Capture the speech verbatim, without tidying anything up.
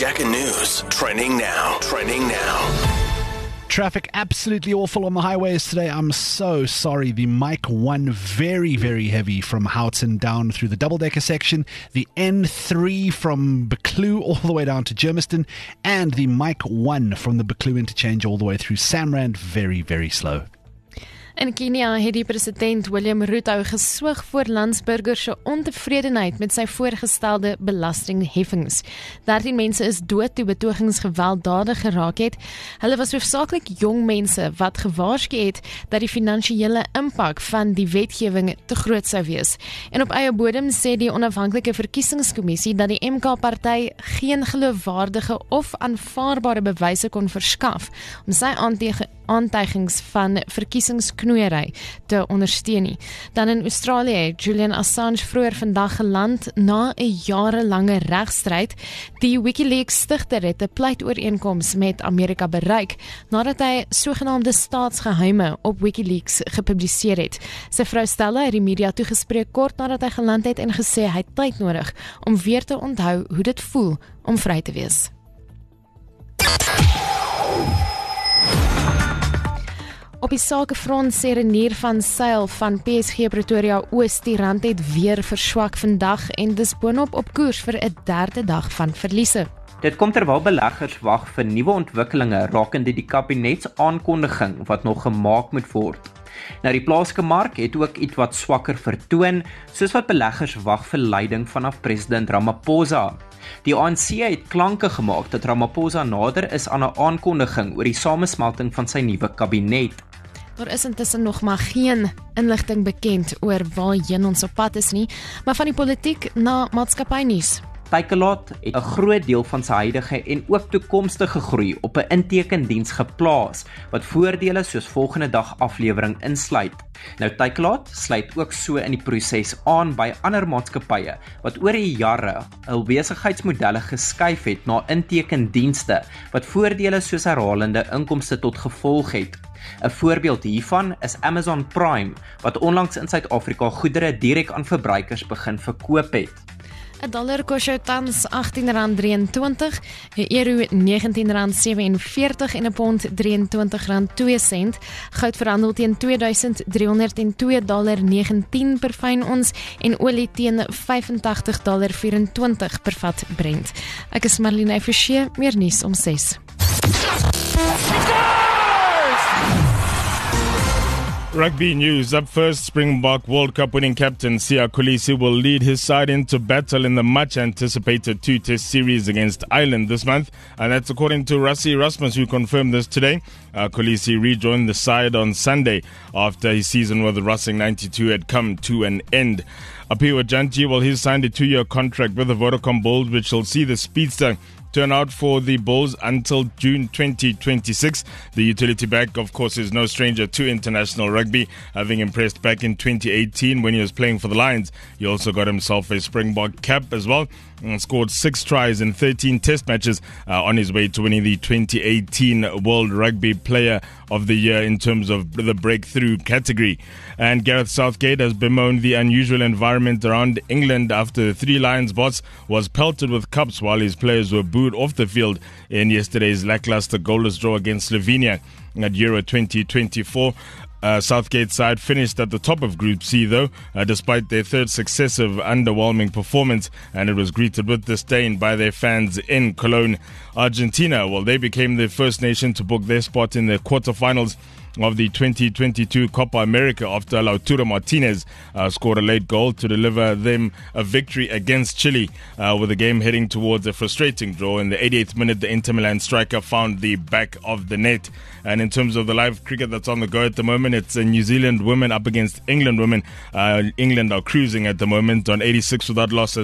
Jacket News. Trending now. Trending now. Traffic absolutely awful on the highways today. I'm so sorry. The Mike one very, very heavy from Houghton down through the double-decker section. The N three from Buccleuch all the way down to Germiston. And the Mike one from the Buccleuch interchange all the way through Samrand. Very, very slow. In Kenia het die president William Ruto geswyg voor landsburgers se ontevredenheid met sy voorgestelde belastingheffings. dertien mense is dood toe betogings gewelddadig geraak het. Hulle was hoofsaaklik jong mense wat gewaarsku het dat die finansiële impak van die wetgewing te groot sou wees. En op eie bodem sê die onafhanklike verkiesingskommissie dat die M K-party geen geloofwaardige of aanvaarbare bewyse kon verskaf om sy aantege aantuigings van verkiesingsknoeiery te ondersteun nie. Dan in Australië het Julian Assange vroeër vandag geland na 'n jarelange regstryd. Die WikiLeaks stigter het 'n pleitooreenkoms met Amerika bereik nadat hy sogenaamde staatsgeheime op WikiLeaks gepubliseer het. Sy vrou Stella het die media toegespreek kort nadat hy geland het en gesê hy het tyd nodig om weer te onthou hoe dit voel om vry te wees. Op die sakefront sê Renier van Sail van P S G Pretoria Oos die rand het weer verswak vandag en dis boonop op koers vir 'n derde dag van verliese. Dit kom terwyl beleggers wag vir nuwe ontwikkelinge rakende die kabinetsaankondiging wat nog gemaak moet word. Nou die plaaslike mark het ook iets wat swakker vertoon, soos wat beleggers wag vir leiding vanaf president Ramaphosa. Die A N C het klanke gemaak dat Ramaphosa nader is aan 'n aankondiging oor die samesmelting van sy nuwe kabinet. Daar is intussen nog maar geen inligting bekend oor waarheen ons op pad is nie, maar van die politiek na maatskappynuus. Takealot het 'n groot deel van sy huidige en ook toekomstige groei op 'n intekendiens geplaas, wat voordele soos volgende dag aflewering insluit. Nou Takealot sluit ook so in die proses aan by ander maatskappye wat oor die jare hul besigheidsmodelle geskuif het na intekendienste wat voordele soos herhalende inkomste tot gevolg het. 'n Voorbeeld hiervan is Amazon Prime, wat onlangs in Suid-Afrika goedere direk aan verbruikers begin verkoop het. 'n Dollar kos jou tans agttien rand drieëntwintig, 'n euro negentien rand sewenveertig en 'n pond drieëntwintig rand twee sent. Goud verhandel teen twee duisend driehonderd twee dollar negentien per fyn ons en olie teen vyfentagtig dollar vyerentwintig per vat Brent. Ek is Marlene Forsie, meer nuus om ses. Rugby news. Up first, Springbok World Cup winning captain Siya Kolisi will lead his side into battle in the much-anticipated two-test series against Ireland this month. And that's according to Rassie Erasmus, who confirmed this today. Uh, Kolisi rejoined the side on Sunday after his season with the Racing ninety-two had come to an end. Apiwa Janti, well, he's signed a two-year contract with the Vodacom Bulls, which will see the speedster turn out for the Bulls until June twenty twenty-six. The utility back, of course, is no stranger to international rugby, having impressed back in twenty eighteen when he was playing for the Lions. He also got himself a Springbok cap as well and scored six tries in thirteen test matches uh, on his way to winning the twenty eighteen World Rugby Player of the Year in terms of the breakthrough category. And Gareth Southgate has bemoaned the unusual environment around England after the Three Lions boss was pelted with cups while his players were booed off the field in yesterday's lackluster goalless draw against Slovenia at Euro twenty twenty-four. Uh, Southgate's side finished at the top of Group C, though, uh, despite their third successive underwhelming performance, and it was greeted with disdain by their fans in Cologne. Argentina, well, they became the first nation to book their spot in the quarterfinals of the twenty twenty-two Copa America after Lautaro Martinez uh, scored a late goal to deliver them a victory against Chile, uh, with the game heading towards a frustrating draw. In the eighty-eighth minute, the Inter Milan striker found the back of the net. And in terms of the live cricket that's on the go at the moment, it's uh, New Zealand women up against England women. Uh, England are cruising at the moment on eighty-six without losses.